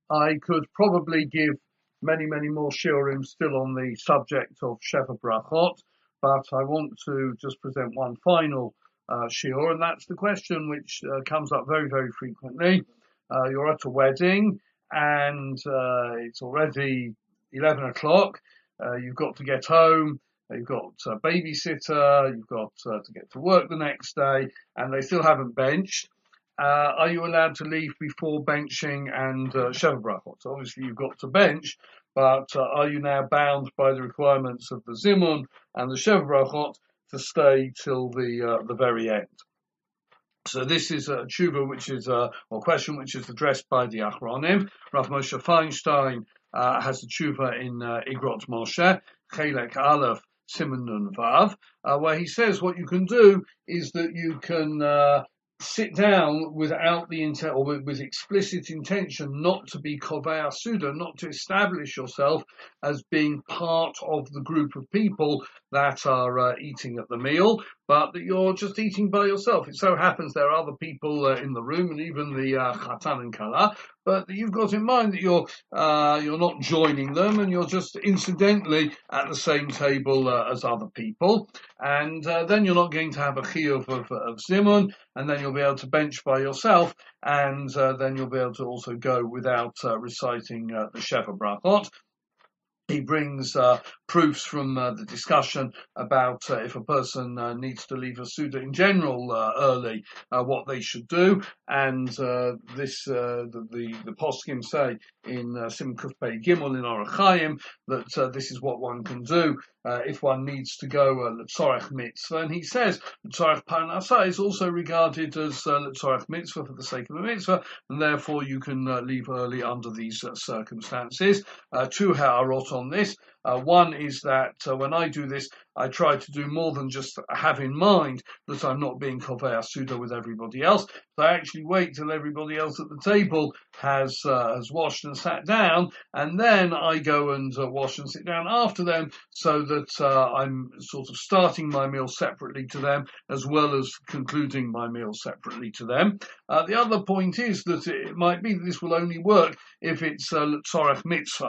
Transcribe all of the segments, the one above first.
I could probably give many more shiurim still on the subject of Sheva Brachot, but I want to just present one final shiur, and that's the question which comes up very frequently. You're at a wedding, and it's already 11 o'clock. You've got to get home. You've got a babysitter. You've got to get to work the next day, and they still haven't benched. Are you allowed to leave before benching and Sheva Brachot? So obviously you've got to bench, but are you now bound by the requirements of the Zimun and the Sheva Brachot to stay till the very end? So this is a tshuva which is or question which is addressed by the Achronim. Rav Moshe Feinstein has a tshuva in Igrot Moshe, Chelek Aleph, Siman Nun Vav, where he says what you can do is that you can sit down without the intent or with explicit intention not to be kovei suda, not to establish yourself as being part of the group of people that are eating at the meal, but that you're just eating by yourself. It so happens there are other people in the room, and even the chatan and kala, but you've got in mind that you're not joining them, and you're just incidentally at the same table as other people, and then you're not going to have a chiyuv of zimun, and then you'll be able to bench by yourself, and then you'll be able to also go without reciting the Sheva Brachot. He brings proofs from the discussion about if a person needs to leave a Suda in general early, what they should do. And the poskim say in Sim Kuf Pei Gimel in Orach Chaim that this is what one can do if one needs to go L'tzorech Mitzvah. And he says L'tzorech Parnasah is also regarded as L'tzorech Mitzvah for the sake of the Mitzvah, and therefore you can leave early under these circumstances. Two ha'arot on this. One is that when I do this, I try to do more than just have in mind that I'm not being kovei suda with everybody else. So I actually wait till everybody else at the table has washed and sat down, and then I go and wash and sit down after them, so that I'm sort of starting my meal separately to them, as well as concluding my meal separately to them. The other point is that it might be that this will only work if it's L'tzorech Mitzvah.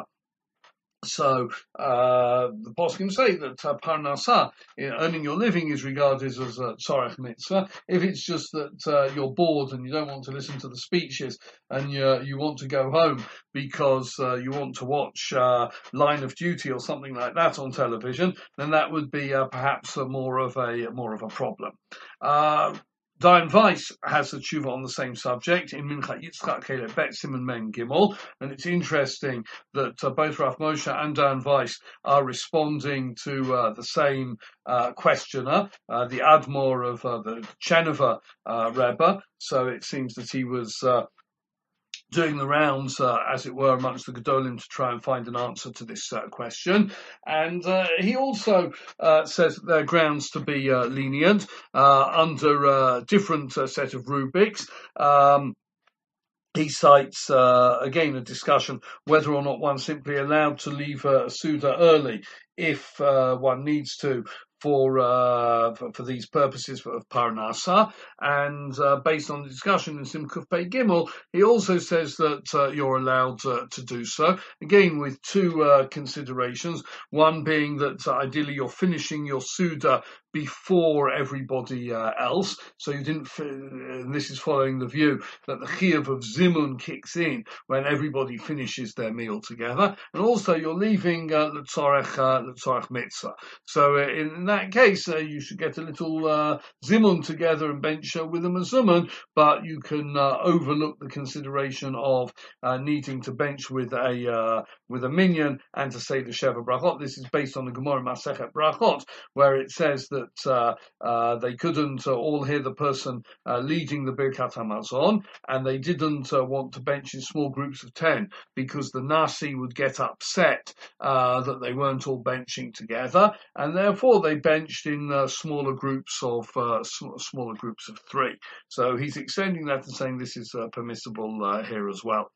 So the poskim say that parnasah, earning your living, is regarded as a tzorech mitzvah. If it's just that you're bored and you don't want to listen to the speeches and you want to go home because you want to watch Line of Duty or something like that on television, then that would be perhaps more of a problem. Dayan Weiss has a tshuva on the same subject in Minchat Yitzchak Kele Bet Siman Men Gimel, and it's interesting that both Rav Moshe and Dayan Weiss are responding to the same questioner, the Admor of the Cheneva Rebbe. So it seems that he was doing the rounds, as it were, amongst the Gedolim to try and find an answer to this question. And he also says that there are grounds to be lenient under a different set of rubrics. He cites, again, a discussion whether or not one's simply allowed to leave a Suda early if one needs to for these purposes of Parnasah, and based on the discussion in Simkuf Pei Gimel, he also says that you're allowed to do so, again with two considerations, one being that ideally you're finishing your Suda before everybody else, so you didn't, and this is following the view that the chiyuv of zimun kicks in when everybody finishes their meal together, and also you're leaving l'tzorech mitzvah. So in that case, you should get a little zimun together and bench with a mazuman, but you can overlook the consideration of needing to bench with a minyan and to say the Sheva Brachot. This is based on the Gemara Masechet Brachot, where it says that they couldn't all hear the person leading the Birkat HaMazon, and they didn't want to bench in small groups of 10 because the Nasi would get upset that they weren't all benching together, and therefore they benched in smaller groups of 3. So he's extending that and saying this is permissible here as well.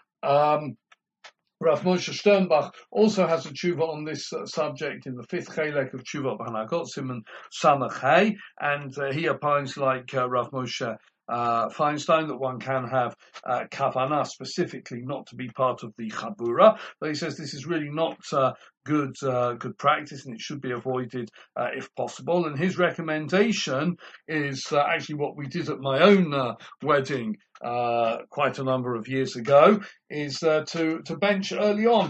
Rav Moshe Sternbach also has a tshuva on this subject in the 5th chelek of Tshuva B'Hanagot, Siman Samach Hey, and he opines like Rav Moshe Feinstein that one can have kavanah specifically not to be part of the chabura, but he says this is really not good practice and it should be avoided if possible. And his recommendation is actually what we did at my own wedding quite a number of years ago, is to bench early on.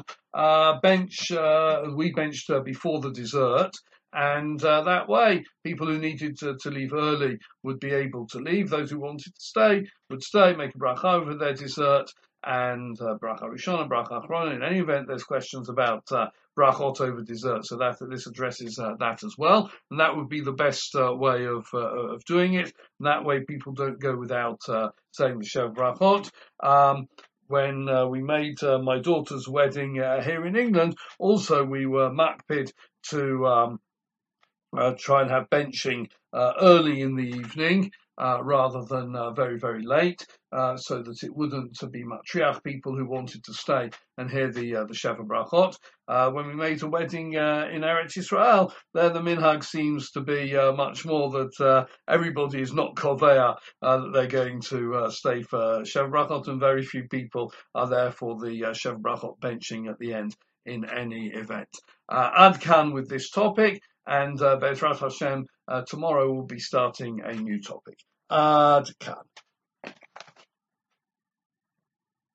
We benched before the dessert. And that way, people who needed to leave early would be able to leave. Those who wanted to stay would stay, make a bracha over their dessert, and bracha rishona, bracha achrona. In any event, there's questions about brachot over dessert, so that this addresses that as well. And that would be the best way of doing it. And that way, people don't go without saying the Sheva Brachot. When we made my daughter's wedding here in England, also we were makpid to try and have benching early in the evening rather than very, very late, so that it wouldn't be matriach people who wanted to stay and hear the Sheva Brachot. When we made a wedding in Eretz Yisrael, there the minhag seems to be much more that everybody is not koveya that they're going to stay for Sheva Brachot, and very few people are there for the Sheva Brachot benching at the end in any event. Ad kan with this topic. And Be'ezrat Hashem, tomorrow we'll be starting a new topic. Ad kan.